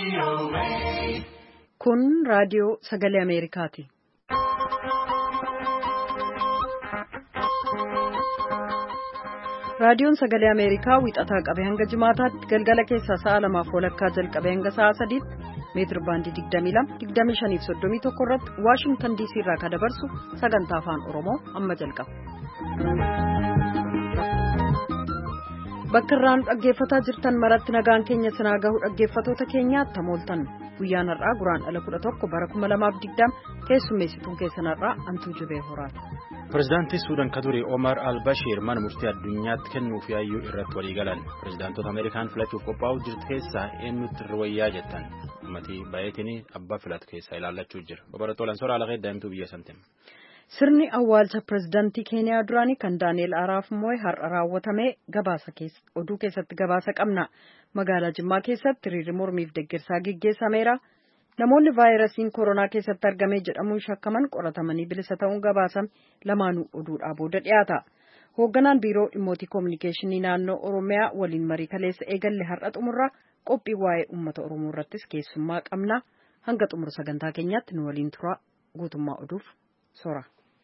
Kun raadiyoo sagalee Ameerikaati. Raadiyoon sagalee Ameerikaa wixataa qabee hanga jimaataatti galgala keessaa sa'a 2:00 jalqabee hanga sa'a 3:00 meetir baandii 22, 25 fi 31 irratti Waashingtan DC irraa kan dabarsu sagantaa afaan Oromoo amma jalqaba. Bakka irraan dhaggeeffataa jirtan maratti nagaan keenya sinaa gahu dhaggeeffatoota keenyaatti mooltan guyyaan har'aa guraandhala 11 bara 2020 keessummeessituun keessan har'aa Antuu Jibee Horaati. Pireezidaantii Suudaan Kaduri Omar al-Bashir mana murtii addunyaatti kennuuf yaayyuu irratti walii galan. Pireezidaantota Ameerikaan filachuuf qophaa'uu jirtu keessaa eenyutti irra wayyaa jettan. Uummatni baay'atiin abbaa filatu keessaa ilaallachuu jira. Babaratoolaan soraa lafee daa'imtuu biyya santiin. Sirni awwaalcha pireezidaantii Keeniyaa duraanii kan Daani'eel Araap Mooy har'a raawwatamee oduu keessatti gabaasa qabna. Magaalaa Jimmaa keessatti hiriirri mormiif deeggarsaa gaggeessameera. Namoonni vaayirasiin koronaa keessatti argamee jedhamuun shakkaman qoratamanii bilisa ta'uun gabaasame lamaanuu oduudhaa booda dhiyaata. Hoogganaan biiroo dhimmoota koominikeeshinii naannoo Oromiyaa waliin marii kaleessa eegalle har'a xumurra qophii waa'ee uummata Oromoo irrattis keessummaa qabna. Hanga xumura sagantaa keenyaatti nu waliin tura guutummaa oduuf sora.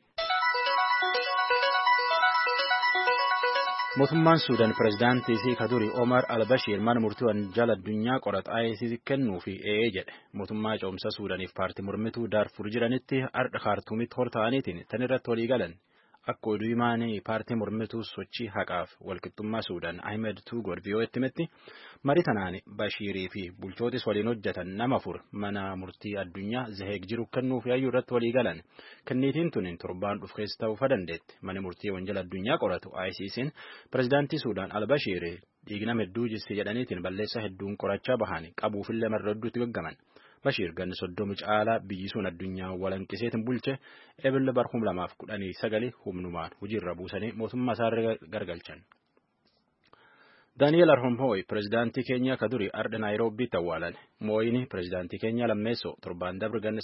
Mootummaan Suudaan pireezidaantii Kaduri Omar al-Bashir mana murtii wanjaala addunyaa qorata ICC kennuufi jedhe. Mootummaa ce'umsa Suudaaniif paartii mormituu Daarfur jiranitti har'a kaartuumitti hortaa'aniitiin tan irratti walii galan. Akka oduu himaanii paartii mormituu sochii haqaaf walqixxummaa Suudaan Ahmed Tuugor VOA'tti himetti marii tanaan Bashirii fi bulchootis waliin hojjetan nama 4 mana murtii addunyaa Zaheeg jiru kennuuf yaayyuu irratti walii galan. Kenniitiin tuniin torbaan dhufu keessa ta'uu dandeetti. Mana murtii wanjaala addunyaa qoratu ICC'n pireezidaantii Suudaan al-Bashir dhiigna hedduu jisse jedhaniitiin balleessaa hedduun qorachaa bahan qabuufillee marra hedduutti gaggaman. Bashir ganna 30 caalaa biyyi sun addunyaa walanqiseetiin bulche eebila bar 2019 humnumaan hojiirra buusanii mootummaa isaa gargalchan. Daani'eel Araap Mooy pireezidaantii Keeniyaa Kaduri har'a Naayiroobiitti awwaalan. Mooyini pireezidaantii Keeniyaa lammeessoo torbaan dabre ganna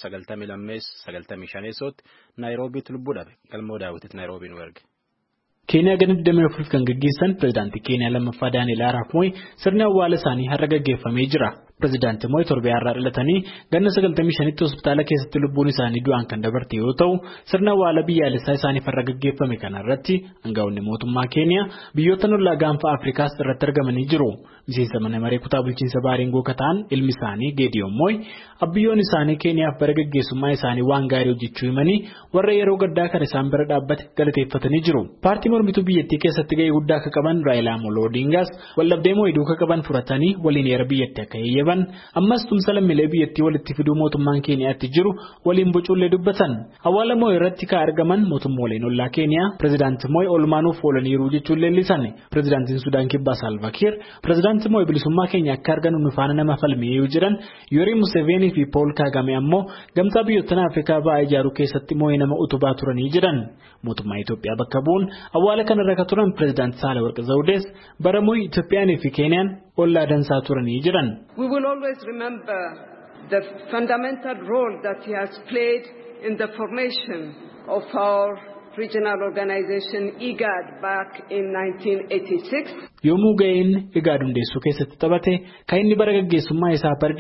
95 Naayiroobiitti lubbuu dhabe. Galmoo daawwititti Naayiroobii nu erge. Keeniyaa ganna 24 kan gaggeessan pireezidaantii Keeniyaa lammaffaa Daani'eel Araap Mooy sirni awwaala isaanii har'a gaggeeffamee jira. Pireezidaantii Mooy torbee har'aa dhalatanii ganna 95tti hospitaala keessatti lubbuun isaanii du'aan kan dabarte yoo ta'u sirna awwaala biyyaalessaa isaaniif har'a gaggeeffame kanarratti aangaa'onni mootummaa Keeniyaa biyyoota ollaa gaanfa Afrikaas irratti argamanii jiru. Miseensa mana maree kutaa bulchiinsa Baaringoo kataan ilmi isaanii Geediyoon Mooy abbiyyoon isaanii Keeniyaaf bara gaggeessummaa isaanii waan gaarii hojjechuu himanii warra yeroo gaddaa kan isaan bira dhaabbate galateeffatanii jiru. Paartii mormituu biyyattii keessatti gahee guddaa akka qaban Raayilaa Amolo Odingaas waldhabdee Mooy duuka qaban furatanii waliin heera biyyattii akka eeyyaban ammas tumsa lammiilee biyyattii walitti fiduu mootummaan Keeniyaatti jiru waliin bocuullee dubbatan. Awwaala Mooy irratti kan argaman mootummooleen ollaa Keeniyaa pireezidaantii Mooy olmaanuuf oolaniiru jechuun leellisan. Pireezidaantiin Sudaan Kibbaa Salva Kiir pireezidaantii Mooy bilisummaa keenya akka arganu nu faana nama falmee yoo jiran Yoweri Museveni fi Paul Kagame ammoo gamtaa biyyoota Afrikaa baay'ee ijaaruu keessatti Mooy nama utubaa turanii jiran. Mootummaa Itoophiyaa bakka bu'uun awwaala kanarra kan turan pireezidaantii Saahilawarq Zawudees bara Mooy Itoophiyaa fi Keeniyaan ollaa dansaa turanii jiran. We will always remember the fundamental role that he has played in the formation of our regional organization IGAD back in 1986. Yommuu ga'een IGAD hundeessuu keessatti taphate kan inni bara gaggeessummaa isaa bara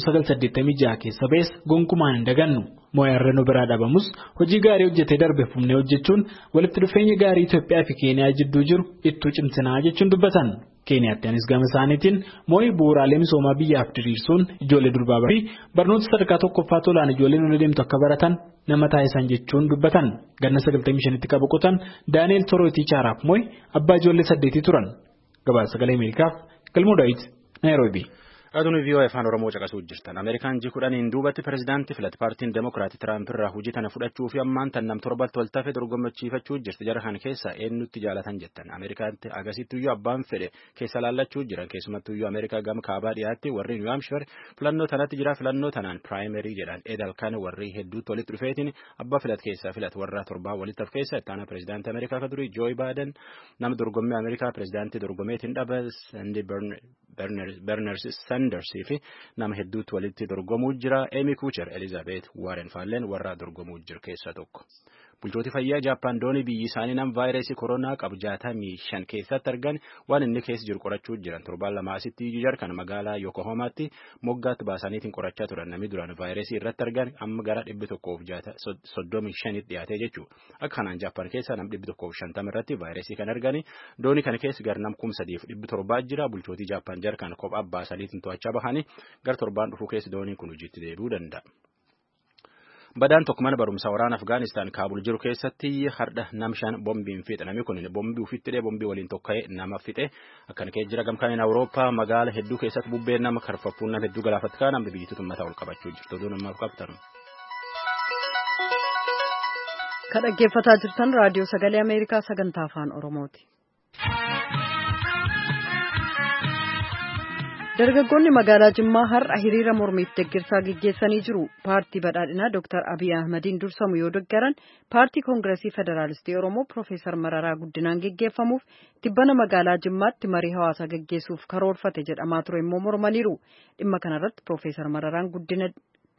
1986 keessa ba'es gonkumaan hin dagannu. Mooy har'a nu biraa dhabamus hojii gaarii hojjetee darbe fumnee hojjechuun walitti dhufeenya gaarii Itoophiyaa fi Keeniyaa jidduu jiru ittuu cimsinaa jechuun dubbatan. Keeniyaattis gama isaaniitiin Mooy bu'uuraalee misoomaa biyyaaf diriirsuun ijoollee durbaa fi barnoota sadarkaa tokkoffaa tolaan ijoolleen ol deemtu akka baratan nama taasisan jechuun dubbatan. Ganna 95tti kan boqotan Daani'eel Torootii Araap Mooy abbaa ijoollee 8 turan. Gabaasa sagalee Ameerikaaf Galmoo Daawit Naayiroobii. Aduun VOA afaan Oromoo caqasuu jirtan. Ameerikaan G10 duubatti pireezidaantii filate paartiin Demokiraatii Tiraamp irraa hojii tana fudhachuu fi ammaan tan nam torbatti wal tafe dorgommachiifachuu jirti. Jara kan keessa eenyutti jaalatan jettan. Ameerikaatti agarsiistuyyuu abbaan fedhe keessa laallachuu jiran. Keessumattuyyuu Ameerikaa gama kaabaa dhiyaatti warri New Hampshire filannoo tanatti jira. Filannoo tanaan piraayimerii jedhan edal kan warri hedduutti walitti dhufeetiin abbaa filate keessaa filate warra torbaa walitti af keessa itti aanaa pireezidaantii Ameerikaa ka durii Joe Biden nama dorgommii Ameerikaa pireezidaantii dorgomeetiin dhabe Sanders fi nama hedduutti walitti dorgomuu jira. Amy Kucher, Elizabeth Warren faalleen warra dorgomuu jiru keessaa tokko. Bulchooti fayyaa Jaappaan doonii biyyi isaanii nam vaayirasii koronaa qabu 65 keessatti argan waan inni keessa jiru qorachuu jiran. Torbaan lama asitti jarkan magaalaa Yokohamaatti moggaatti baasaniitiin qorachaa turan. Namni duraan vaayirasii irratti argan amma gara 135 dhiyaatee jechuudha. Akka kanaan Jaappaan keessa nam 150 irratti vaayirasii kan argani. Doonii kana keessa gara nam 3,700 jira. Bulchooti Jaappaan jarkan kophaa baasaniitiin to'achaa bahanii gara torbaan dhufuu keessa dooniin kun hojiitti deebi'uu danda'a. Badaan tokko mana barumsaa waraana Afgaanistaan Kaabul jiru keessatti har'a nam 5 boombiin fixe. Namni kun boombii ofitti dhee boombii waliin tokka'ee nama fixe. Akkana keessa jira gamkaan Awurooppaa magaala hedduu keessatti bubbeen nama karfaffuun nama hedduu galaafatu kan amma biyyattuu mataa ol qabachuu jirtu. Oduun ammaaf qabtan. Kan dhaggeeffataa jirtan raadiyoo sagalee Ameerikaa sagantaa afaan Oromooti. Dargaggoonni magaalaa Jimmaa har'a hiriira mormiif deeggarsaa gaggeessanii jiru. Paartii badhaadhinaa Dr. Abiy Ahmadiin dursamu yoo deeggaran paartii Koongireesii Federaalistii Oromoo Profeesar Mararaa Guddinaan gaggeeffamuuf tibbana magaalaa Jimmaatti marii hawaasaa gaggeessuuf karoorfate jedhamaa ture immoo mormaniiru. Dhimma kanarratti Profeesar Mararaan Guddina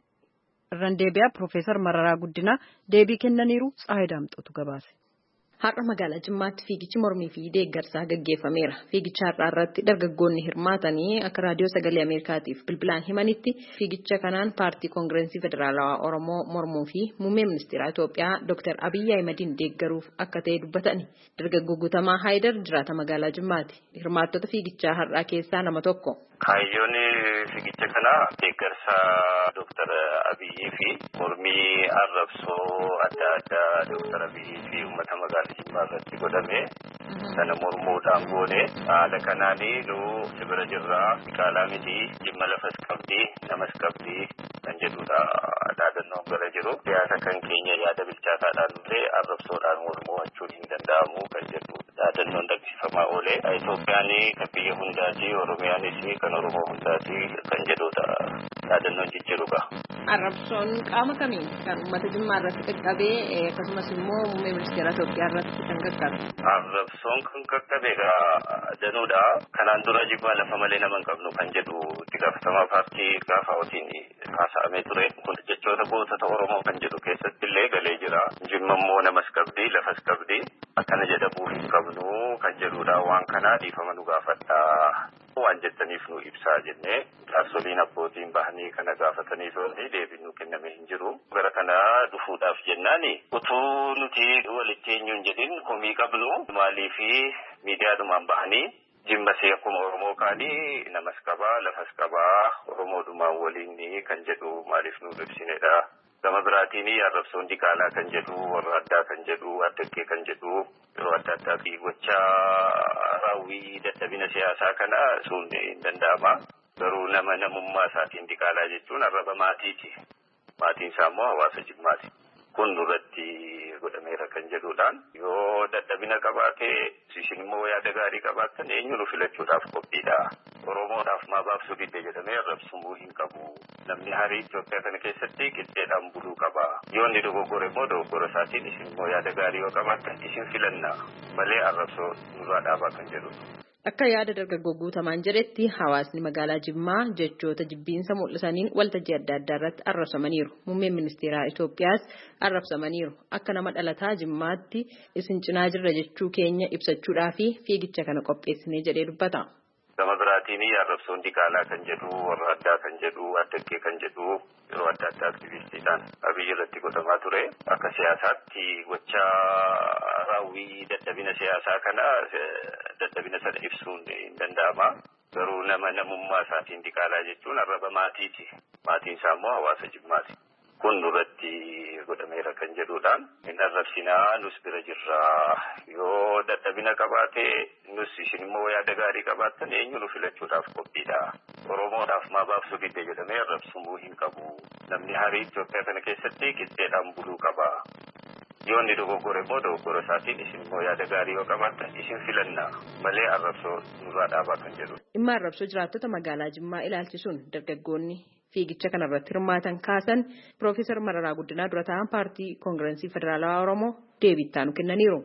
irraan deebi'aa Profeesar Mararaa Guddinaa deebii kennaniiru. Tsaayii Daamxootu gabaase. Har'a magaalaa Jimmaatti fiigichi mormii fi deeggarsaa gaggeeffameera. Fiigicha har'aa irratti dargaggoonni hirmaatanii akka raadiyoo sagalee Ameerikaatiif bilbilaan himanitti fiigicha kanaan paartii Koongireesii Federaalawaa Oromoo mormuu fi muummee ministeera Itoophiyaa Dr. Abiy Ahmadiin deeggaruuf akka ta'e dubbatani. Dargaggoo Guutamaa Haayidar jiraata magaalaa Jimmaati. Hirmaattota fiigichaa har'aa keessaa nama tokko. Kaayyoon fiigicha kanaa deeggarsaa Dr. Abiy fi mormii arrabsoo adda addaa Dr. Abiy fi uummata magaalaa Jimmaa irratti godhame sana mormuudhaan goone haala kanaanii nu sibira jirraa qaalaa miti Jimma lafas qabdi namas qabdi kan jedhudha dhaadannoon gara jiru siyaasa kan keenya yaada bilchaataadhaan illee arrabsoodhaan mormuu jechuun hin danda'amu kan jedhu dhaadannoon dagsifamaa oole Itoophiyaan kan biyya hundaati Oromiyaanis kan Oromoo hundaati kan jedhudha dhaadannoon jijjiiruudha. Arrabsoon qaama kamiin kan uummata Jimmaa irratti qaqqabee akkasumas immoo muummee ministeera Itoophiyaa irratti kan qaqqabe. Arrabsoon kan qaqqabe danuudha. Kanaan dura Jimmaa lafa malee nama hin qabnu kan jedhu itti gaafatamaa paartii gaafa otiin haasa'amee ture. Kun jechoota gootota Oromoo kan jedhu keessatti illee galee jira. Jimma immoo namas qabdi lafas qabdi akkana jedhamuu hin qabnu kan jedhudha. Waan kanaa dhiifama nu gaafadha. Waan jettaniif nu ibsaa jennee jaarsoliin abbootiin bahanii kana gaafatanii soonni deebiin nu kenname hin jiru. Gara kana dhufuudhaaf jennaani utuu nuti walitti eenyuun jedhin komii qabnu maaliifi miidiyaadhumaan bahanii Jimmasee akkuma Oromoo kaanii namas qabaa lafas qabaa Oromoodhumaan waliin kan jedhu maaliif nu ibsinedha. Gama biraatiin arrabsoon diqaalaa kan jedhu warra addaa kan jedhu addaggee kan jedhu yeroo adda addaatti gochaa raawwii dadhabina siyaasaa kana sun hin danda'ama. Garuu nama namummaa isaatiin diqaalaa jechuun arraba maatiiti. Maatiin isaa immoo hawaasa Jimmaati. Kun nurratti godhameera kan jedhuudhaan yoo dadhabina qabaate isin immoo yaada gaarii qabaattan eenyuun filachuudhaaf qophiidha. Oromoodhaaf maa baabsuu didde jedhamee arrabsumuu hin qabu. Namni harii Itoophiyaa kana keessatti qixxeedhaan buluu qaba. Yoo inni dogoggore immoo dogoggora isaatiin isin immoo yaada gaarii yoo qabaattan isin filanna malee arrabsoo nurraa dhaabaa kan jedhudha. Akka yaada dargaggoo Guutamaan jedhetti hawaasni magaalaa Jimmaa jechoota jibbiinsa mul'isaniin waltajjii adda addaa irratti arrabsamaniiru. Muummeen ministeeraa Itoophiyaas arrabsamaniiru. Akka nama dhalataa Jimmaatti isin cinaa jirra jechuu keenya ibsachuudhaa fi fiigicha kana qopheessinee jedhee dubbata. Gama biraatiin arrabsoon diqaalaa kan jedhu warra addaa kan jedhu addaggee kan jedhu yeroo adda addaa aktivistiidhaan Abiy irratti godhamaa ture. Akka siyaasaatti gochaa raawwii dadhabina siyaasaa kana dadhabina sana ibsuun hin danda'ama. Garuu nama namummaa isaatiin diqaalaa jechuun arraba maatiiti. Maatiin isaa immoo hawaasa Jimmaati. Kun nurratti godhameera kan jedhuudhaan hin arrabsinaa nus bira jirraa. Yoo dadhabina qabaate nus isin immoo yaada gaarii qabaattan eenyuun filachuudhaaf qophiidha. Oromoodhaaf maa baabsuu didde jedhamee arrabsumuu hin qabu. Namni harii Itoophiyaa kana keessatti qixxeedhaan buluu qaba. Yoo inni dogoggore immoo dogoggora isaatiin isin immoo yaada gaarii yoo qabaattan isin filanna malee arrabsoo nurraa dhaabaa kan jedhudha. Dhimma arrabsoo jiraattota magaalaa Jimmaa ilaalchisuun dargaggoonni fiigicha kanarratti hirmaatan kaasan Profeesar Mararaa Guddinaa dura ta'an paartii Koongireesii Federaalawaa Oromoo deebii itti aanu kennaniiru.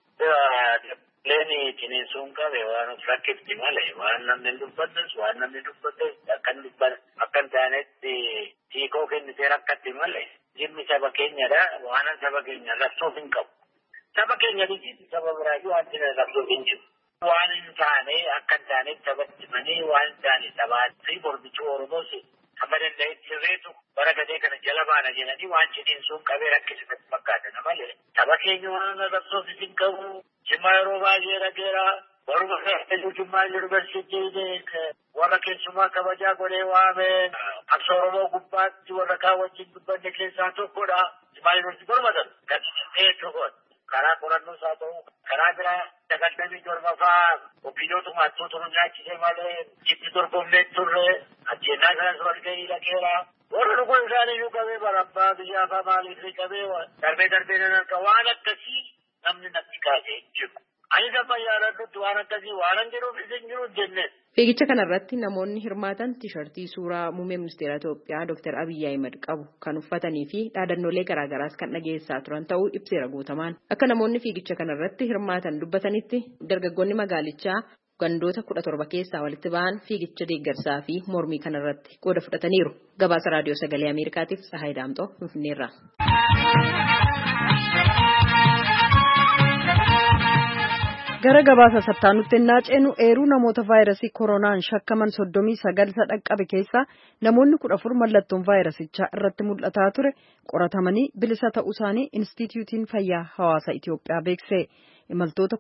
Leeni ciniinsuun qabe waan rakkifti malee waan namni dubbatus waan namni dubbatu akka hin taanetti hiikoo kennitee rakkatti malee Jimmi isa saba keenyadha. Waanan saba keenya labsuuf hin qabu. Saba keenya biyyi saba biraatii wanti labsuuf hin jiru. Waan hin taane akka hin taaneef sabatti himanii waan hin taane sabaatti mormichi Oromoos amma danda'etti sirreetu bara gadee kana jala baana jedhanii waan cidhiin sun qabee rakkisatti fakkaatan malee. Saba keenya waan labsuuf hin qabu. Jimmaa yeroo baay'ee dhageera. Warra keessatti Jimmaa yuunivarsiitiin warra keessumaa kabajaa godhee waame akka Oromoo gubbaatti warra kaan wajjin dubbanne keessaa tokkodha. Jimmaa yuunivarsiitii gormatan gadi tokkodha. Karaa qorannoos haa ta'u karaa biraa sagaltamii torbaffaa ofiidotuma hattuutu nu nyaachisee malee jitti dorgomnee turre ajjeennaa kanas wal gahii dhageera. Warra dhuguun isaaniiyyuu qabee barabbaa biyyaa fa'aa maaliif qabee darbee nan arga waan akkasii namni natti kaasee jiru. Ani gabaa yaadadhutti waan akkasii waan jiruuf isin jiru jenne. Fiigicha kanarratti namoonni hirmaatan tiishartii suuraa muummee ministeera Itoophiyaa Dr. Abiyyi Ahimad qabu kan uffatanii fi dhaadannoolee garaagaraas kan dhageessaa turan ta'uu ibseera guutamaan. Akka namoonni fiigicha kanarratti hirmaatan dubbatanitti dargaggoonni magaalichaa gandoota 17 keessaa walitti ba'an fiigicha deeggarsaa fi mormii kanarratti qooda fudhataniiru. Gabaasa raadiyoo sagalee Ameerikaatiif Tsahaay Daamxoo Finfinneerraa. Gara gabaasa sattaanutti naaceenu eeruu namoota vaayirasii koronaan shakkaman 39 dhaqqabe keessaa namoonni 14 mallattoon vaayirasichaa irratti mul'ataa ture qoratamanii bilisa ta'uu isaanii Inistituutiin Fayyaa Hawaasa Itoophiyaa beekse. Imaltoota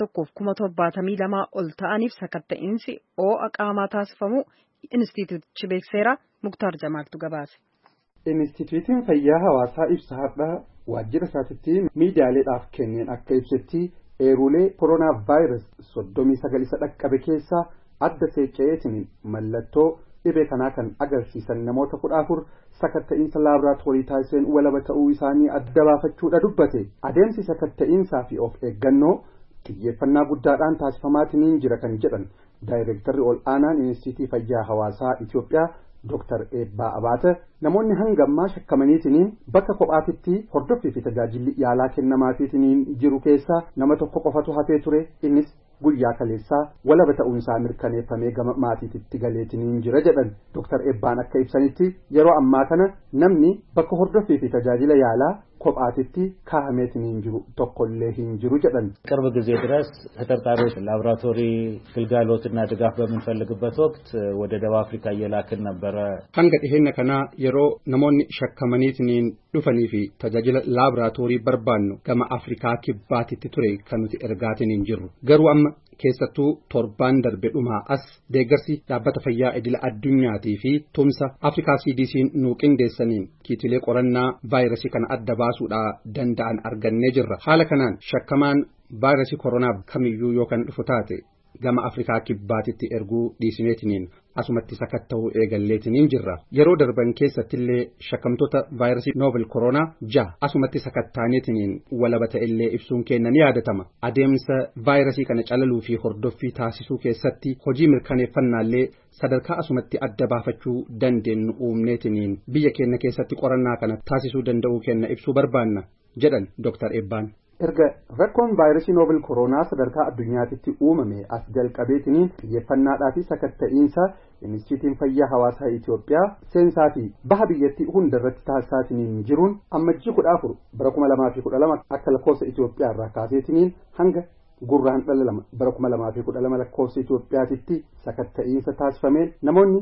172 ol ta'aniif sakatta'iinsi oo'a qaamaa taasifamu Inistituutichi beekseera. Muktaar Jamaaltu gabaase. Inistituutiin Fayyaa Hawaasaa ibsa har'aa waajjira isaatitti miidiyaaleedhaaf kenneen akka ibsetti eerulee koronaa vaayirasii 39 dhaqqabe keessaa adda seeqqa'eetiin mallattoo dhibee kanaa kan agarsiisan namoota 14 sakatta'iinsa laaboraatoorii taasiseen walaba ta'uu isaanii adda baafachuudha dubbate. Adeemsi sakatta'iinsaa fi of eeggannoo xiyyeeffannaa guddaadhaan taasifamaatiin jira kan jedhan daayireektarri ol aanaan Inistituutii Fayyaa Hawaasaa Itoophiyaa Dr. Eebbaa Abaate namoonni hanga ammaa shakkamaniitiin bakka kophaatitti hordoffii fi tajaajilli yaalaa kennamaatiin jiru keessaa nama tokko qofatu hafee ture. Innis guyyaa kaleessaa walaba ta'uunsaa mirkaneeffamee gama maatiitti galeetiin jira jedhan. Dr. Eebbaan akka ibsanitti yeroo ammaa kana namni bakka hordoffii fi tajaajila yaalaa kophaatitti kaahameetiin jiru tokkollee hin jiru jedhan. ቅርብ ጊዜ ድረስ ተጠርጣሪዎች ላቦራቶሪ ግልጋሎትና ድጋፍ በምንፈልግበት ወቅት ወደ ደቡብ አፍሪካ እየላክን ነበረ። hanga dhiheenya kana yeroo namoonni shakkamaniitiin dhufanii fi tajaajila laaboraatoorii barbaannu gama Afrikaa kibbaatitti ture kan nuti ergaatiin jirru. Garuu amma keessattuu torbaan darbe dhumaa as deeggarsi dhaabbata fayyaa idila addunyaatii fi tumsa Afrikaa CDC'n nuu qindeessaniin kiitilee qorannaa vaayirasii kana adda baasuudha danda'an argannee jirra. Haala kanaan shakkamaan vaayirasii koronaa kamiyyuu yookaan dhufu taate gama Afrikaa kibbaatitti erguu dhiisineetiin asumatti sakatta'uu eegalleetiin jirra. Yeroo darban keessattillee shakkamtoota vaayirasii novel koronaa 6 asumatti sakattaaneetiin walaba ta'ellee ibsuun kennan yaadatama. Adeemsa vaayirasii kana calaluu fi hordoffii taasisuu keessatti hojii mirkaneeffannaallee sadarkaa asumatti adda baafachuu dandeenyu uumneetiin biyya keenya keessatti qorannaa kana taasisuu danda'uu kenna ibsuu barbaanna jedhan Dr. Eebbaan. Erga rakkoon vaayirasii novel koronaa sadarkaa addunyaatitti uumame as jalqabeetiin xiyyeeffannaadhaa fi sakatta'iinsa Inistituutiin Fayyaa Hawaasaa Itoophiyaa seensaa fi baha biyyattii hundarratti taasisaatiin jiruun ammajjii 14 bara 2012 akka lakkoofsa Itoophiyaa irraa kaaseetiin hanga gurraan 2 bara 2012 lakkoofsa Itoophiyaatitti sakatta'iinsa taasifameen namoonni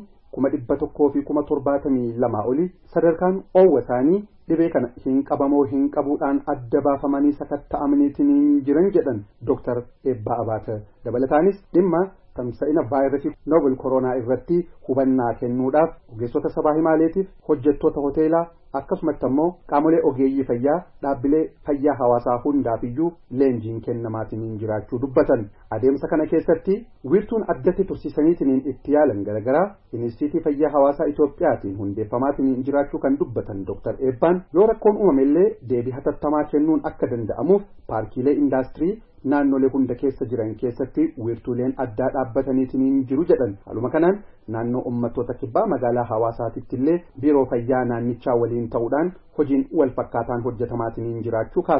172 olii sadarkaan oowwa isaanii dhibee kana hin qabamoo hin qabuudhaan adda baafamanii sakatta'amaniitiin jiran jedhan Dr. Eebbaa Abaate. Dabalataanis dhimma tamsa'ina vaayirasii novel koronaa irratti hubannaa kennuudhaaf ogeessota sabaa himaaleetiif hojjettoota hoteelaa akkasumatti ammoo qaamolee ogeeyyii fayyaa dhaabbilee fayyaa hawaasaa hundaafiyyuu leenjiin kennamaatiin jiraachuu dubbatan. Adeemsa kana keessatti wiirtuun addatti tursiisaniitiin itti yaalan garagaraa Inistituutii Fayyaa Hawaasaa Itoophiyaatiin hundeeffamaatiin jiraachuu kan dubbatan Dr. Eebbaan yoo rakkoon uumamellee deebii hatattamaa kennuun akka danda'amuuf paarkiilee indaastirii naannolee hunda keessa jiran keessatti wiirtuuleen addaa dhaabbataniitiin jiru jedhan. Haaluma kanaan naannoo uummattoota kibbaa magaalaa Hawaasaatitti illee biiroo fayyaa naannichaa waliin ta'uudhaan hojiin wal fakkaataan hojjetamaatiin jiraachuu kaasan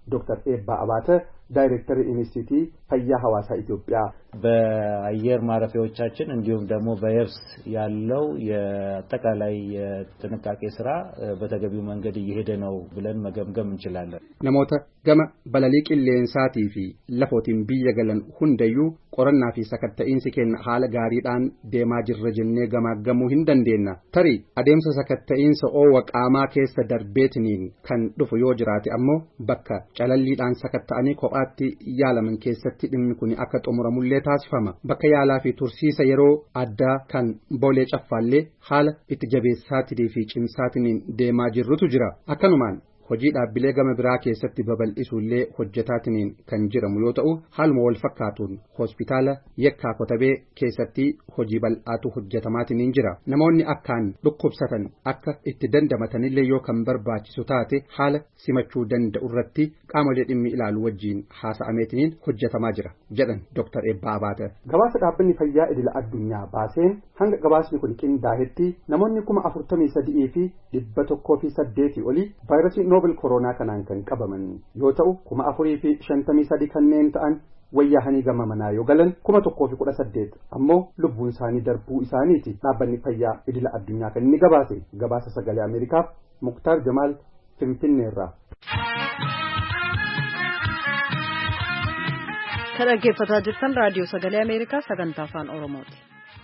ዶክተር ኤባ አባተ ዳይሬክተር ኢንስቲትዩት ፈያ ሐዋሳ ኢትዮጵያ በአየር ማረፊያዎቻችን እንዲሁም ደግሞ በየብስ ያለው የአጠቃላይ የጥንቃቄ ስራ በተገቢው መንገድ እየሄደ ነው ብለን መገምገም እንችላለን። ነሞተ ገመ በለሊቅ ሌንሳቲ ፊ ለፎቲን ቢየገለን ሁንደዩ ቆረና ፊ ሰከተኢንሲ ኬን ሐለ ጋሪዳን ዴማ ጅረጅኔ ገማገሙ ሂንደንዴና ተሪ አዴምሰ ሰከተኢንሰ ኦ ወቃማ ኬሰ ደርቤትኒን ከን ዱፉ ዮጅራቲ አሞ በከ ጨለሊዳን ሰከተአኒ ኮጳቲ ያለምን ኬሰቲ ድምኒ ኩኒ አከ ጦሙረሙሌ ታስፈማ በከ ያላ ፊ ቱርሲሰ የሮ አዳ ከን ቦሌ ጨፋሌ ሐለ ኢትጀቤሳቲ ዲፊ ጭምሳቲኒን ዴማ ጅሩቱ ጅራ አከኑማን hojii dhaabbilee gama biraa keessatti babal'isuullee hojjetaatiniin kan jedhamu yoo ta'u haaluma wal fakkaatuun hospitaala Yekkaa Kotabee keessatti hojii bal'aatu hojjetamaatiniin jira. Namoonni akkaan dhukkubsatan akka itti dandamatanillee yoo kan barbaachisu taate haala simachuu danda'u irratti qaamolee dhimmi ilaalu wajjiin haasa'ameetiniin hojjetamaa jira jedhan Dr. Ebbaa Abaate. Gabaasa dhaabbanni fayyaa idil addunyaa baaseen hanga gabaasni kun qindaa'etti namoonni 43 fi 108 olii vaayirasii novel corona kanaan kan qabaman yoo ta'u 453 kanneen ta'an wayyahanii gama manaa yoo galan 118 ammoo lubbuun isaanii darbuu isaaniiti. Dhaabbanni fayyaa idil addunyaa kan inni gabaasa sagalee Ameerikaaf Muktaar Jamaal Finfinneerraa. Kan dhaggeeffataa jirtan raadiyoo sagalee Ameerikaa sagantaa afaan Oromooti.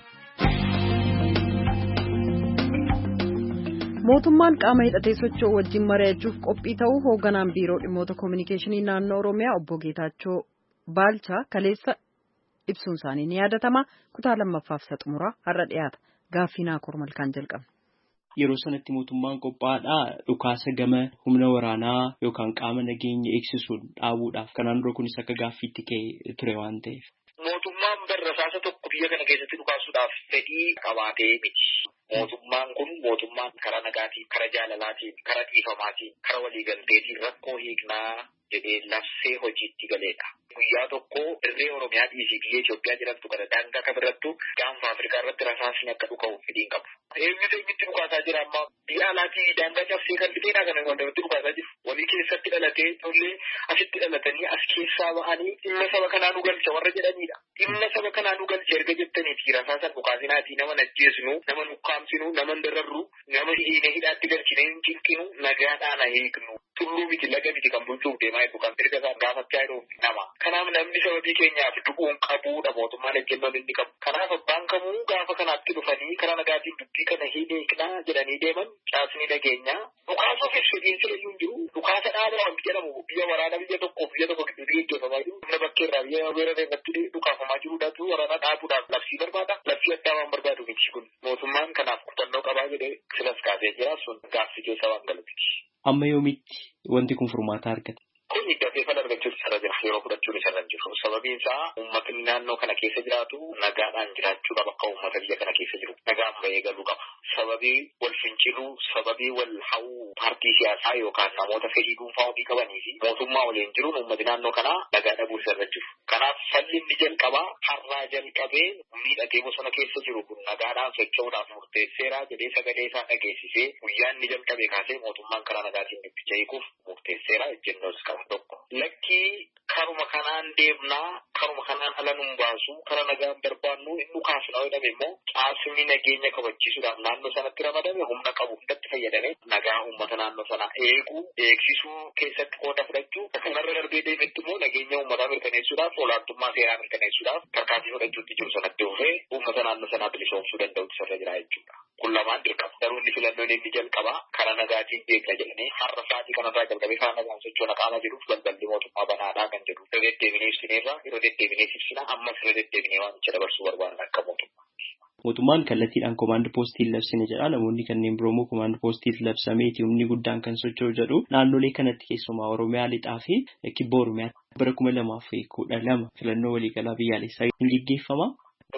mootummaan qaama hidhatee socho'u wajjin mari'achuuf qophii ta'uu hoogganaan biiroo dhimmoota koominikeeshinii naannoo Oromiyaa obbo Geetaachoo Baalchaa kaleessa ibsuun isaanii ni yaadatama. Kutaa lammaffaaf xumuraa har'a dhiyaata. Gaaffii Naakoor Malkaan jalqabna. Yeroo sanatti mootummaan qophaa'aadhaa dhukaasa gama humna waraanaa yookaan qaama nageenya eegsisuun dhaabuudhaaf kanaan dura kunis akka gaaffiitti ka'e ture waan ta'eef. Mootummaan barrasaasa tokko biyya kana keessatti dhukaasuudhaaf fedhii qabaatee miti. Mootummaan kun mootummaan karaa nagaatiin, karaa jaalalaatiin, karaa dhiifamaatiin, karaa waliigalteetiin rakkoo hiiknaa jedhee labsee hojiitti galeedha. Guyyaa tokko dirree Oromiyaa dhiisii biyya Itoophiyaa jedhamtu kana daangaa kamirrattu gaanfa Afrikaa irratti rasaasni akka dhuka'u fedhiin qabu. Eenyutti dhukaasaa jira amma biyya alaatii daangaa cabsee kan dhufeenaa kana wantoonni dhukaasaa jiru. Walii keessatti dhalatee tollee asitti dhalatanii as keessaa ba'anii dhimma saba kanaa nu galcha warra jedhanidha. Dhimma saba kanaa nu galcha erga jettaniiti rasaasan dhukaasinaatii nama najjeesnu, nama nukkaamsinu, nama dararru, nama hidhaatti galchine hin cinqinu, nagaadhaan hiiknu. Tulluu miti laga miti kan bulchuuf deemaa jiru kan mirga isaa gaafachaa jiru nama. Kanaaf namni sababii keenyaaf du'uun qabuudha mootummaan ejjennoon inni qabu. Kanaaf abbaan kamuu gaafa kanaatti dhufanii karaa nagaatiin dubbii kana hiiknaa jedhanii deeman caasni nageenyaa. Dhukaasuuf ibsuudhiin filayyuu hin jiru. Dhukaasa dhaabaa wanti jedhamu biyya waraana biyya tokko gidduutti gaggeeffamaa jiru. Humna bakkeerraa biyya weerara irratti dhukaafamaa jiruudhaatu waraana dhaabuudhaaf labsii barbaada. Labsii addaa waan barbaadu miti kun. Mootummaan kanaaf kutannoo qabaa jedhee silas kaasee jira sun gaaffii keessa waan galati. Amma yoomitti wanti kun furmaata argata? Kun dafeeffama argachuuf isarra jira. Yeroo fudhachuun isarra jiru. Sababiin isaa uummatni naannoo kana keessa jiraatu nagaadhaan jiraachuu qaba. Akka uummata biyya kana keessa jiru nagaan bahee galuu qaba. Sababii wal finciluu, sababii wal hawuu paartii siyaasaa yookaan namoota fedhii dhuunfaa ofii qabanii fi mootummaa waliin jiruun uummatni naannoo kanaa nagaa dhabuu isarra jiru. Kanaaf falli inni jalqabaa har'aa jalqabee miidhagee bosona keessa jiru kun nagaadhaan socho'uudhaaf murteesseera jedhee sagalee isaa dhageessisee guyyaa inni jalqabee kaasee mootummaan karaa nagaatiin dubbicha hiikuuf murteesseera ejjennoos qaba tokko. Lakkii karuma kanaan deemnaa karuma kanaan ala nun baasu karaa nagaan barbaannu inni kaasnaa jedhame immoo caasni nageenya kabachiisuudhaaf naannoo sanatti ramadame humna qabu hundatti fayyadame nagaa uummata naannoo sanaa eegsisuu keessatti qooda fudhachuu kanarra darbee deemetti immoo nageenya uummataa mirkaneessuudhaaf olaantummaa seeraa mirkaneessuudhaaf tarkaanfii fudhachuutti jiru sanatti dhufee uummata naannoo sanaa bilisoomsuu danda'utti sirra jira jechuudha. Kun lamaan dirqama. Garuu inni filannoon inni jalqabaa karaa nagaatiin beekna jedhanii har'a sa'aatii kanarraa jalqabee karaa nagaan sochoona qaama jedhuuf balballi mootummaa banaadhaa kan jedhu. Yeroo deddeebinee ibsineerra yeroo deddeebinee ibsina ammas yeroo deddeebinee waamicha dabarsuu barbaadan akka mootummaa. Mootummaan kallattiidhaan koomaandii poostiin labsine jedha. Namoonni kanneen biroo koomaandii poostiin labsameeti humni guddaan kan socho'u jedhu. Naannolee kanatti keessumaa Oromiyaa lixaa fi kibba Oromiyaa bara 2012 filannoo waliigalaa biyyaalessaa hin gaggeeffama. Filannoo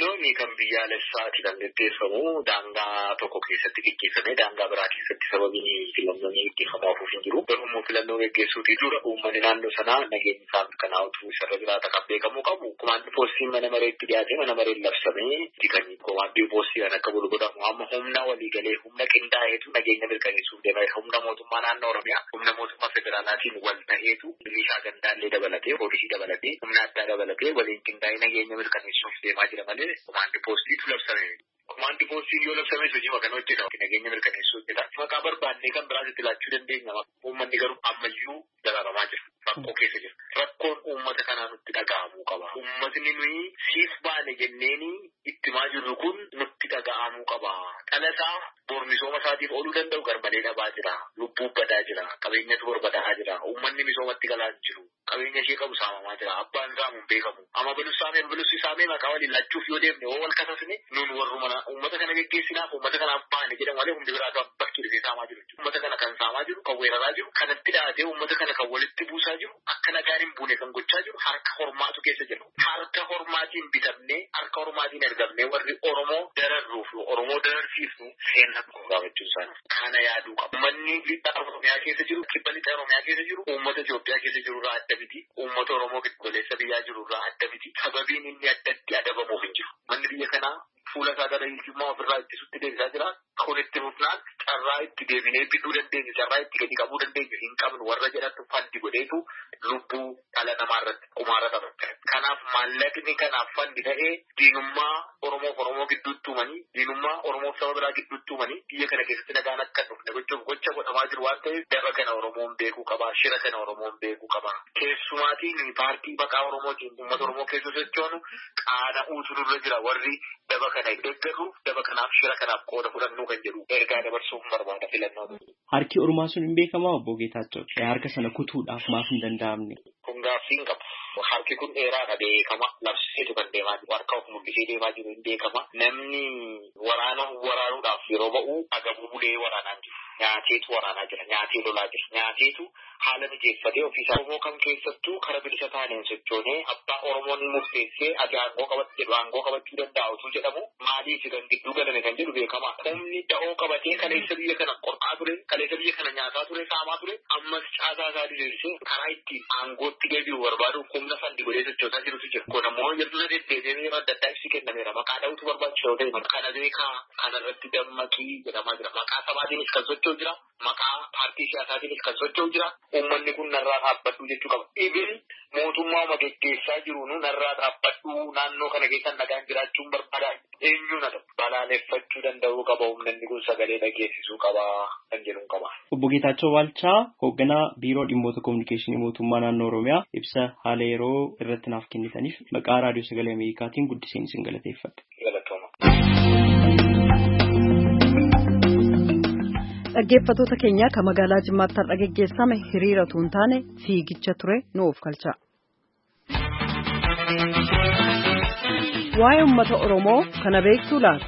filannoon kan biyyaalessaati kan gaggeeffamu daangaa tokko keessatti gaggeeffamee daangaa biraa keessatti sababii filannoon gaggeeffamuuf hin jiru. Garuu filannoo gaggeessuutii dura uummanni naannoo sanaa nageenyi isaa mirkanaa'utu isarra jiraata kan beekamuu qabu. Komaandii poostiin mana mareetti dhiyaatee mana mareen labsamee kan komaandii poostii kan akka bulu godhamu amma humna waliigalee humna qindaa'eetu nageenya mirkaneessuuf deema. Humna mootummaa naannoo Oromiyaa humna mootummaa federaalaatiin wal ta'eetu milishaa gandaallee dabalatee poolisii dabalatee humna addaa dabalatee waliin qindaa'ee nageenya mirkaneessuuf deemaa jira malee komaandii poostiitu labsame. Komaandii poostiin yoo labsames hojii makan hojjeta nageenya mirkaneessuu hojjeta. Maqaa barbaannee kan biraas itti laachuu dandeenya. Uummanni garuu ammayyuu daraaramaa jira. Rakkoo keessa jira. Rakkoon uummata kanaa nutti dhaga'amuu qaba. Uummatni nuyi siif baane jenneeni ittimaa jirru kun nutti dhaga'amuu qaba. Dhalasaa bor misooma isaatiif ooluu danda'u garmalee dhabaa jira. Lubbuu badaa jira. Qabeenyatu barbadaa'aa jira. Uummanni misoomatti galaa jiru. Qabeenya ishee qabu saamamaa jira. Abbaan saamuun beekamu. Amma bilus saamee maqaa waliin laachuuf yoo deemne oo wal kasasne nun warruma uummata kana geggeessinaaf uummata kanaaf baane jedhan malee hundi biraa kan bakkii dhufee saamaa jiru. Uummata kana kan saamaa jiru, kan weeraraa jiru, kanatti dhaatee uummata kana kan walitti buusaa jiru, akka nagaan hin buune kan gochaa jiru harka hormaatu keessa jiru. Harka hormaatiin bitamnee, harka hormaatiin ergamnee warri Oromoo dararruuf, Oromoo dararsiifnu seenaa gaafachuu isaaniif. Kana yaaduu qabu. Uummanni lixa Oromiyaa keessa jiru, kibba lixa Oromiyaa keessa jiru, uummata Itoophiyaa keessa jiru irraa adda miti. Uummata Oromoo giddugaleessa biyyaa jiru irraa adda miti. Sababiin inni addatti adabamuuf hin jiru. Manni biyya kanaa fuula isaa gara hiyyummaa ofirraa ittisutti deebisaa jira. Kun itti fufnaan carraa itti deebinee bidduu dandeenya, carraa itti gadi qabuu dandeenya hin qabnu warra jedhatu fandi godheetu lubbuu dhala namaa irratti kumaara taphata. Kanaaf maallaqni kanaaf fandi ta'ee diinummaa Oromoo gidduutti uumanii, diinummaa Oromoo saba biraa gidduutti uumanii biyya kana keessatti nagaan akka dhufne gocha godhamaa jiru waan ta'eef daba kana Oromoon beekuu qaba, shira kana Oromoon beekuu qaba. Keessumaatiin paartii maqaa Oromootiin uummata Oromoo keessa sochoonu qaana'uutu nurra jira warri daba kana deeggaruuf daba kanaaf shira kanaaf qooda fudhannuu kan jedhu ergaa dabarsuuf barbaada filannoo. Harki Oromaa sun hin beekamaa obbo Geetaachoo? Harka sana kutuudhaaf maaf hin danda'amne? Kun gaaffii hin qabu. Harki kun dheeraadha beekama. Labsiitu kan deemaa jiru. Harka of mul'isee deemaa jiru hin beekama. Namni waraanuudhaaf yeroo ba'u agabuu bulee waraanaa jiru. Nyaateetu waraanaa jira. Nyaatee lolaa jira. Nyaateetu haala mijeeffatee ofiisaa Oromoo kam keessattuu kara bilisa taaneen sochoonee abbaa Oromoon murteessee ati aangoo qabatti jedhu aangoo qabachuu danda'a utuu jedhamu maaliif kan gidduu galame kan jedhu beekama. Humni da'oo qabatee kaleessa biyya kana qorqaa ture, kaleessa biyya kana nyaataa ture, saamaa ture, ammas caasaa isaa diriirsee karaa ittiin aangootti deebi'u barbaaduuf humna fandi godhee sochoosaa jirutu jira. Kun ammoo yeroo deddeebi'ee yeroo adda addaa ibsi kennameera. Maqaa dha'utu barbaachisaa yoo ta'e kana beekaa kanarratti dammaqii jedhamaa jira. Maqaa sabaatiinis kan socho'u jira. Maqaa paartii siyaasaatiinis kan socho'u jira. Uummanni kun narraa dhaabbadhu jechuu qaba. Ibin mootummaa geggeessaa jiru narraa dhaabbadhu naannoo kana keessa nagaan jiraachuun barbaadaa eenyuun balaaleffachuu danda'uu qaba. Uummanni kun sagalee dhageessisuu qaba kan jedhu qaba. Obbo Geetaachoo Waalchaa hoogganaa biiroo dhimmoota kominikeeshinii mootummaa naannoo Oromiyaa ibsa haala yeroo irratti naaf kennitaniif maqaa raadiyoo sagalee Ameerikaatiin guddiseen isin galateeffadha. Dhaggeeffattoota keenya kan magaalaa Jimmaatti har'a geggeessame hiriira utuu hin taane fiigicha ture nu of galcha. Waa'ee uummata Oromoo kana beektuu laata?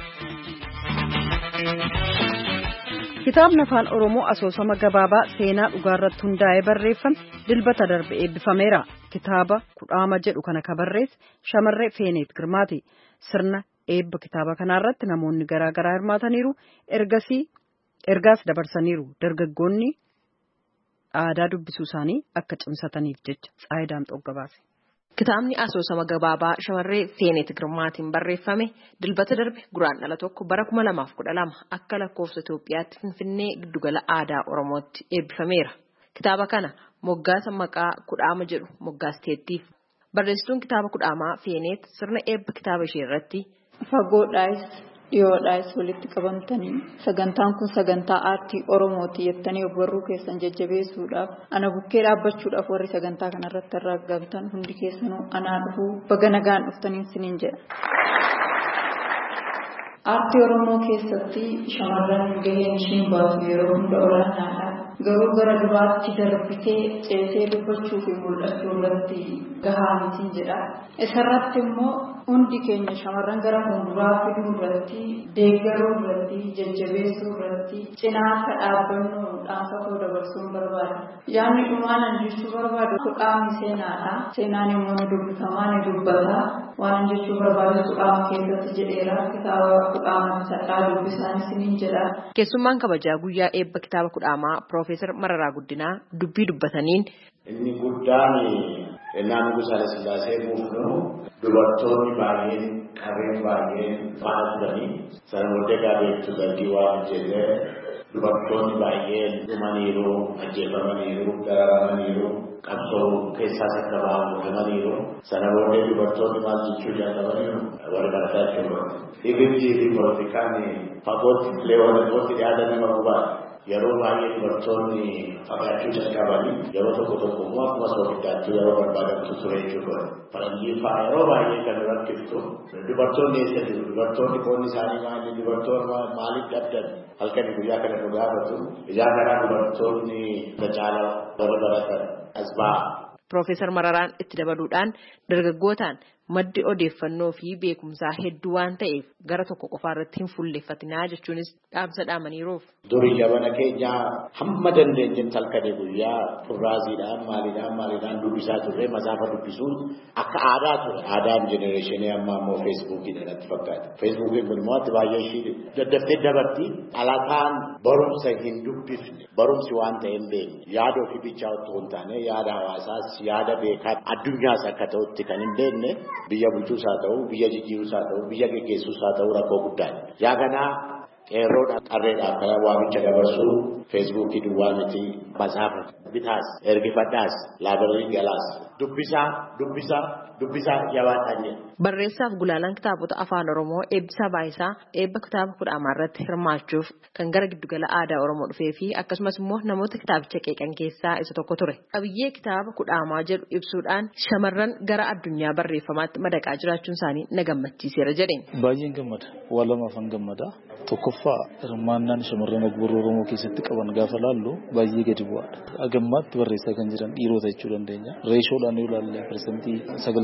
Kitaabni afaan Oromoo asoosama gabaabaa seenaa dhugaarratti hundaa'ee barreeffame dilbata darbe eebbifameera. Kitaaba Kudhaama jedhu kana kan barreesse shamarree Feeneet Girmaati. Sirna eebba kitaaba kanaarratti namoonni garaa garaa hirmaataniiru. Ergaas dabarsaniiru. Dargaggoonni aadaa dubbisuu isaanii akka cimsataniif jecha Tsaayidaan Xoggabaase. Kitaabni asoosama gabaabaa shamarree Feeneet Girmaatiin barreeffame dilbata darbe guraandhala tokko bara 2012 akka lakkoofsa Itoophiyaatti Finfinnee giddugala aadaa Oromootti eebbifameera. Kitaaba kana moggaasa maqaa Kudhaama jedhu moggaasteettiif. Barreessituun kitaaba Kudhaamaa Feeneet sirna eebba kitaaba ishee irratti fagoodhaas dhiyoodhaas walitti qabamtanii sagantaan kun sagantaa aartii Oromooti jettanii barruu keessan jajjabeessuudhaaf ana bukkee dhaabbachuudhaaf warri sagantaa kanarratti argamtan hundi keessanuu anaa dhufuu baga nagaan dhuftaniin siniin jedha. Aartii Oromoo keessatti shamarran gaheen ishiin baatu yeroo hunda olaanaadha. garuu gara duraatti darbitee ceesee dubbachuu fi mul'achuu irratti gahaa miti jedha. Isarratti immoo hundi keenya shamarran gara fuulduraa fiduu irratti, deeggaruu irratti, jajjabeessuu irratti cinaa akka dhaabbannu dhaamsa koo dabarsuun barbaada. Yaadni dhumaan jechuu barbaadu qaamni seenaadha. Seenaan immoo ni dubbatamaa ni dubbata. Waan jechuu barbaadu qaama keessatti jedheera. Kitaaba qaama sadhaa dubbisaanis ni jedha. Keessummaan kabajaa guyyaa eebba kitaaba kudhaamaa Piroofeesar Mararaa Guddinaa dubbii dubbataniin inni guddaan ennaa Nugusa Hayilasillaasee buufnu dubartoonni baay'een qarreen baay'een faana turanii sana booddee gaabeettu galdii waan jedhee dubartoonni baay'een dhumaniiru, ajjeefamaniiru, dararamaniiru, qabsoo keessaas akka ba'an godhamaniiru. Sana booddee dubartoonni maal jechuu jalqabaniiru wal barataa jechuudha. Ibidii fi poolitikaan fagootti illee walitti dhiyaatan nama gubaadha. Yeroo baay'ee dubartoonni fagaachuu jalqabanii yeroo tokko immoo akkuma soogiddaattuu yeroo barbaadamtu ture jechuudha. Faranjii fa'aa yeroo baay'ee kan rakkiftu dubartoonni eessa jiru? Dubartoonni qoonni isaanii maali? Dubartoonni maaliif dhabdan? Halkanii guyyaa kana nu gaafatu. Ijaa kanaa dubartoonni caalaa warra baratan as ba'a. Piroofeesar Mararaan itti dabaluudhaan dargaggootaan maddi odeeffannoo fi beekumsaa hedduu waan ta'eef gara tokko qofaa irratti hin fuulleeffatinaa jechuunis dhaamsa dhaamaniiruuf. Durii jabana keenyaa hamma dandeenyetti halkanii guyyaa furraaziidhaan maaliidhaan dubbisaa turre masaafa dubbisuun akka aadaa ture. Aadaan jenereeshinii amma immoo feesbuukii irratti fakkaata. Feesbuukiin kun immoo baay'ee ishii daddaftee dabarti. Alataan barumsa hin dubbifne barumsi waan ta'e hin beekne yaada ofii bichaa otoo hin taane yaada hawaasaas yaada beekaa addunyaas akka ta'utti kan hin beekne. Biyya bulchuus haa ta'u, biyya jijjiiruus haa ta'u, biyya geggeessuus haa ta'u rakkoo guddaadha. Yaa kanaa qeerroodhaan qarreedhaan kana waamicha dabarsuu feesbuukii duwwaa miti masaafa bitaas ergifadhaas laabirii galaas dubbisaa jabaadhaan jedha. Barreessaaf gulaalaan kitaabota afaan Oromoo Eebbisaa Baayisaa eebba kitaaba kudhaamaa irratti hirmaachuuf kan gara giddugala aadaa Oromoo dhufee fi akkasumas immoo namoota kitaabicha qeeqan keessaa isa tokko ture. Qabiyyee kitaaba kudhaamaa jedhu ibsuudhaan shamarran gara addunyaa barreeffamaatti madaqaa jiraachuun isaanii na gammachiiseera jedhe. Baay'een gammada. Waa lamaafan gammada. Tokkoffaa hirmaannaan shamarran ogbarruu Oromoo keessatti qaban gaafa laallu baay'ee gadi bu'aadha. Agammaatti barreessaa kan jiran dhiirota jechuu dandeenya. Reeshoodhaan yoo ilaalle parsantii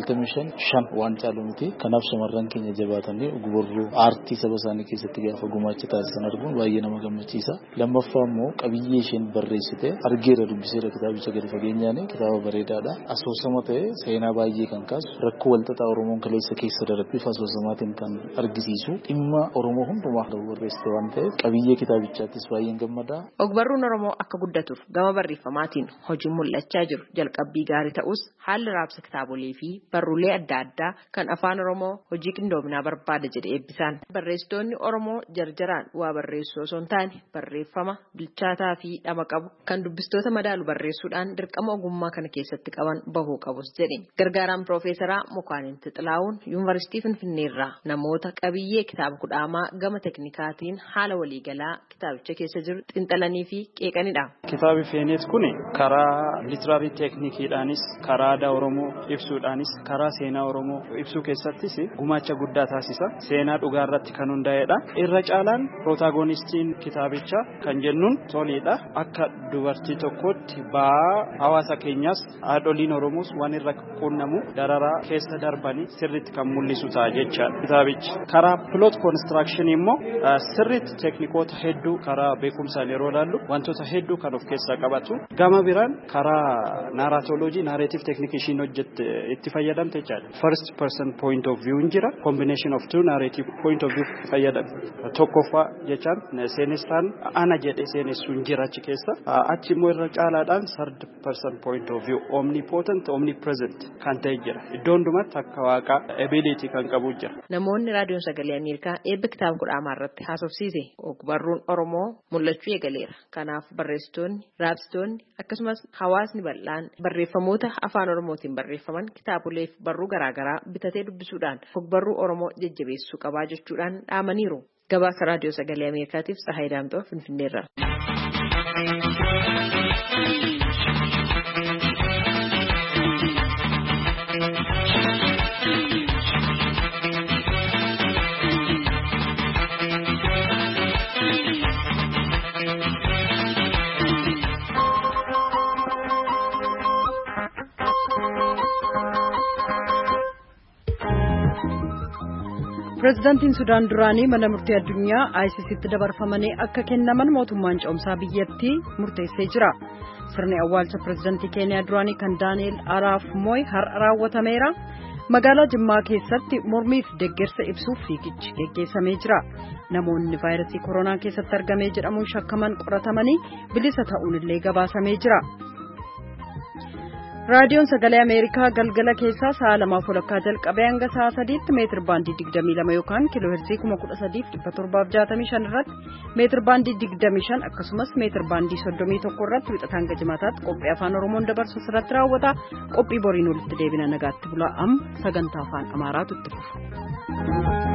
95 waan caalu miti. Kanaaf shamarran keenya jabaatanii ogbarruu aartii saba isaanii keessatti gaafa gumaacha taasisan arguun baay'ee nama gammachiisa. Lammaffaa immoo qabiyyee isheen barreessite argeera dubbiseera kitaabicha gadi fageenyaan kitaaba bareedaadha. Asoosama ta'e seenaa baay'ee kan kaasu rakkoo walxaxaa Oromoon kaleessa keessa darbeef asoosamaatiin kan argisiisu dhimma Oromoo hundumaa barreessite waan ta'eef qabiyyee kitaabichaattis baay'een gammada. Ogbarruun Oromoo akka guddatuuf gama barreeffamaatiin hojiin mul'achaa jiru jalqabbii gaarii ta'us haalli raabsa kitaabolee fi barruulee adda addaa kan afaan Oromoo hojii qindoominaa barbaada jedhe Eebbisaan. Barreessitoonni Oromoo jarjaraan waa barreessuu osoo hin taane barreeffama bilchaataa fi dhama qabu kan dubbistoota madaalu barreessuudhaan dirqama ogummaa kana keessatti qaban bahuu qabus jedhe. Gargaaraan Piroofeesaraa Mukaanin Xixilaawun Yuunivarsiitii Finfinneerraa namoota qabiyyee kitaaba kudhaamaa gama teknikaatiin haala waliigalaa kitaabicha keessa jiru xinxalanii fi qeeqanidha. Kitaabi Feeneet kun karaa litiraarii teeknikiidhaanis karaa aadaa Oromoo ibsuudhaanis karaa seenaa Oromoo ibsuu keessattis gumaacha guddaa taasisa. Seenaa dhugaa irratti kan hundaa'edha. Irra caalaan prootaagonistiin kitaabichaa kan jennuun toliidha. Akka dubartii tokkootti ba'aa hawaasa keenyaas haadholiin Oromoos waan irra qunnamu dararaa keessa darbanii sirriitti kan mul'isu ta'a jechaadha kitaabichi. Karaa piloot koonistiraakshanii immoo sirriitti teeknikoota hedduu karaa beekumsaan yeroo ilaallu wantoota hedduu kan of keessaa qabatu. Gama biraan karaa naaraatooloojii naareetiif teeknikii ishiin hojjette itti fayyadamte jechaadha. First person point of view jira. Combination of two narrative point of view fayyadamte. Tokkoffaa jechaan seenessaan ana jedhee seenessuun jira achi keessa. Achi immoo irra caalaadhaan third person point of view omnipotent omnipresent kan ta'e jira. Iddoo hundumatti akka waaqaa ability kan qabu jira. Namoonni raadiyoon sagalee Ameerikaa eebba kitaaba kudhaamaa irratti haasofsiise ogbarruun Oromoo mul'achuu eegaleera. Kanaaf barreessitoonni, raabsitoonni akkasumas hawaasni bal'aan barreeffamoota afaan Oromootiin barreeffaman kitaabolee fi barruu garaagaraa bitatee dubbisuudhaan ogbarruu Oromoo jajjabeessuu qabaa jechuudhaan dhaamaniiru. Gabaasa raadiyoo sagalee Ameerikaatiif Tsahaayii Daamtoo Finfinneerraa. Pireezidaantiin Sudaan duraanii mana murtii addunyaa ICCtti dabarfamanii akka kennaman mootummaan ce'umsaa biyyattii murteessee jira. Sirni awwaalcha pireezidaantii Keeniyaa duraanii kan Daani'eel Araap Mooy har'a raawwatameera. Magaalaa Jimmaa keessatti mormiif deeggarsa ibsuuf fiigichi geggeessamee jira. Namoonni vaayirasii koronaa keessatti argamee jedhamuun shakkaman qoratamanii bilisa ta'uun illee gabaasamee jira. Raadiyoon Sagalee Ameerikaa galgala keessaa sa'a 2:00 jalqabee hanga sa'a 3tti meetir baandii 22 yookaan kiiloo heerzii 13765 irratti meetir baandii 25 akkasumas meetir baandii 31 irratti wixata hanga jimaataatti qophii afaan Oromoon dabarsu irratti raawwata. Qophii boriin walitti deebina nagaatti bulaa amma sagantaa afaan Amaaraatu itti fufa.